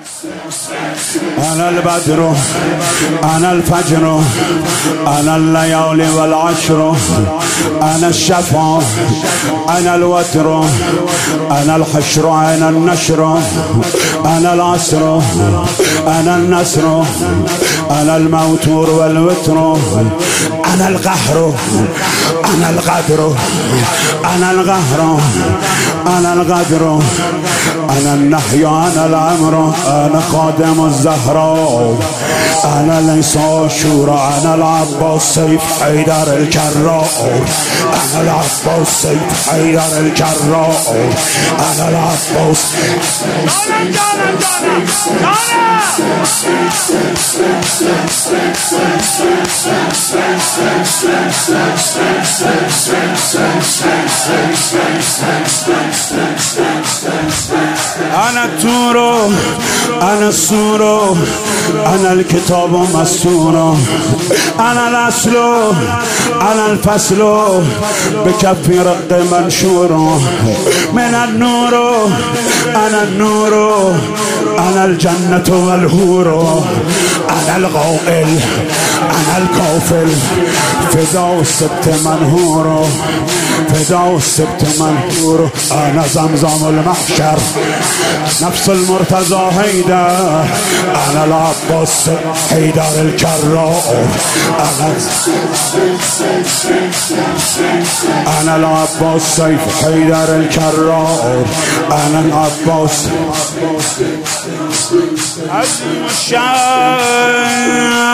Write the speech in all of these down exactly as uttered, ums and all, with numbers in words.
أنا البدر أنا الفجر أنا الليالي والعشر أنا الشفع أنا الوتر أنا الحشر أنا النشر أنا العصر أنا النسر أنا الموتور والوتر أنا القهر أنا الغدر أنا الغهر أنا الغدر أنا النحي أنا الأمر أنا خادم الزهراء أنا ليس شورى أنا العباس سيف حيدر الجراء أنا العباس سيف حيدر الجراء أنا العباس أنا التور أنا السور أنا الكتاب مسطور أنا الأصل أنا الفصل بكف رق منشور من النور أنا النور أنا الجنة والهور أنا الغائل أنا الكافل فداء السبت منهور فداء السبت منهور أنا زمزم المحشر نفس المرتضى هيدر أنا العباس حيدر الجراء أنا أنا العباس سيف حيدر الجراء أنا العباس عظيم الشان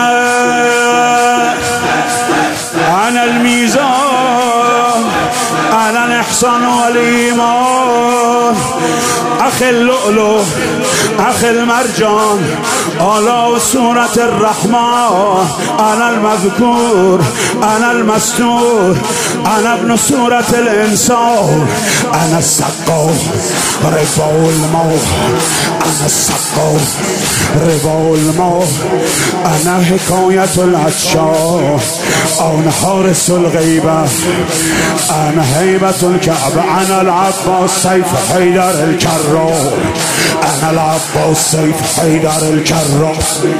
أنا الميزان أنا الإحسان والإيمان أخي اللؤلؤ أخي المرجان على سورة الرحمن أنا المذكور أنا المستور أنا ابن سورة الإنسان أنا السقاف ربا الموت أنا السقاف ربا الموت أنا حكاية العطشان أنا حارس الغيبة أنا هيبة الكعبة أنا العباس سيف حيدر الجراء أنا العباس سيف حيدر الجراء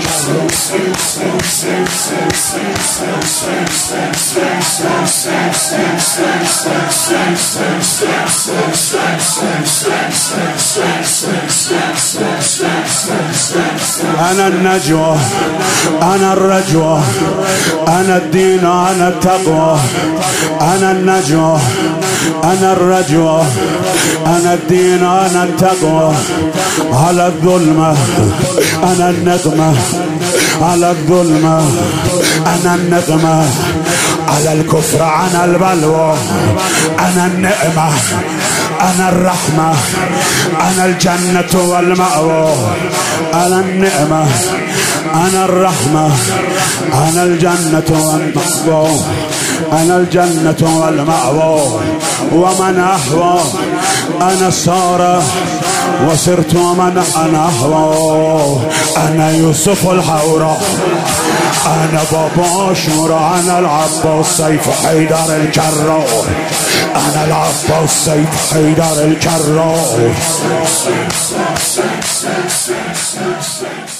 أنا النجوى أنا الرجوى أنا الدين أنا التقوى أنا النجوى أنا الرجوى أنا الدين أنا التقوى على الظلمة أنا النقمة على الظلمة أنا النقمة على الكفر أنا البلوى أنا النعمة أنا الرحمة أنا الجنة والمأوى أنا النعمة أنا الرحمة أنا الجنة والمأوى أنا الجنة والمأوى ومن أهوى أنا صار وصرت ومن أنا أهوى أنا يوسف الحوراء أنا بابا أشور أنا العباس سيف حيدر الجراء أنا العباس سيف حيدر الجراء